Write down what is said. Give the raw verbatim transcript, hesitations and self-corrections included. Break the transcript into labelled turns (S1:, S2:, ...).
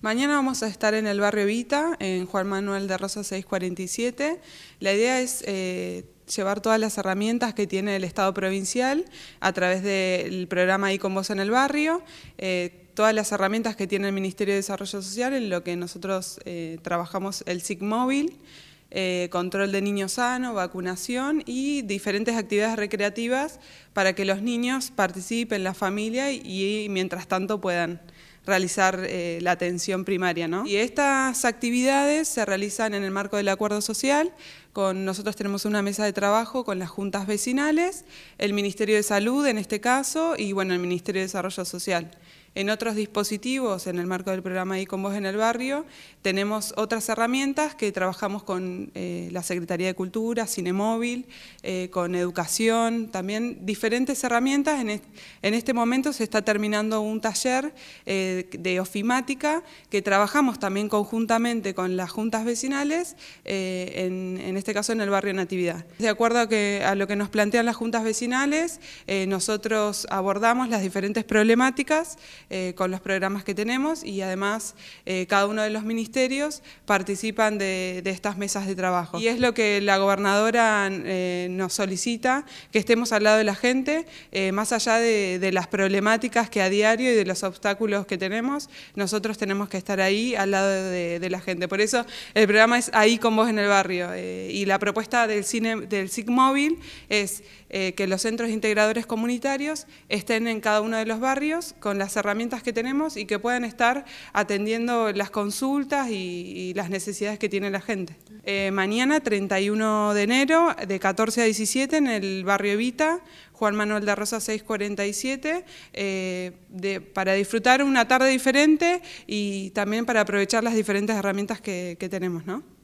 S1: Mañana vamos a estar en el barrio Evita, en Juan Manuel de Rosas seiscientos cuarenta y siete. La idea es eh, llevar todas las herramientas que tiene el Estado provincial a través del programa Ahí con Vos en el Barrio, eh, todas las herramientas que tiene el Ministerio de Desarrollo Social, en lo que nosotros eh, trabajamos el S I C móvil, eh, control de niños sano, vacunación y diferentes actividades recreativas para que los niños participen, la familia, y, y mientras tanto puedan realizar eh, la atención primaria, ¿no? Y estas actividades se realizan en el marco del acuerdo social. Con, nosotros tenemos una mesa de trabajo con las juntas vecinales, el Ministerio de Salud en este caso y bueno, el Ministerio de Desarrollo Social. En otros dispositivos, en el marco del programa Ahí con Vos en el Barrio, tenemos otras herramientas que trabajamos con eh, la Secretaría de Cultura, Cinemóvil, eh, con Educación, también diferentes herramientas. En, est en este momento se está terminando un taller eh, de ofimática que trabajamos también conjuntamente con las juntas vecinales, eh, en, en este caso en el barrio Natividad. De acuerdo a, que, a lo que nos plantean las juntas vecinales, eh, nosotros abordamos las diferentes problemáticas Eh, con los programas que tenemos y además eh, cada uno de los ministerios participan de, de estas mesas de trabajo. Y es lo que la gobernadora eh, nos solicita, que estemos al lado de la gente, eh, más allá de, de las problemáticas que a diario y de los obstáculos que tenemos, nosotros tenemos que estar ahí al lado de, de la gente. Por eso el programa es Ahí con Vos en el Barrio eh, y la propuesta del, cine, del S I C móvil es eh, que los centros integradores comunitarios estén en cada uno de los barrios con las herramientas que tenemos y que puedan estar atendiendo las consultas y, y las necesidades que tiene la gente. Eh, mañana, treinta y uno de enero, de catorce a diecisiete, en el barrio Evita, Juan Manuel de Rosas seiscientos cuarenta y siete, eh, de, para disfrutar una tarde diferente y también para aprovechar las diferentes herramientas que, que tenemos, ¿no?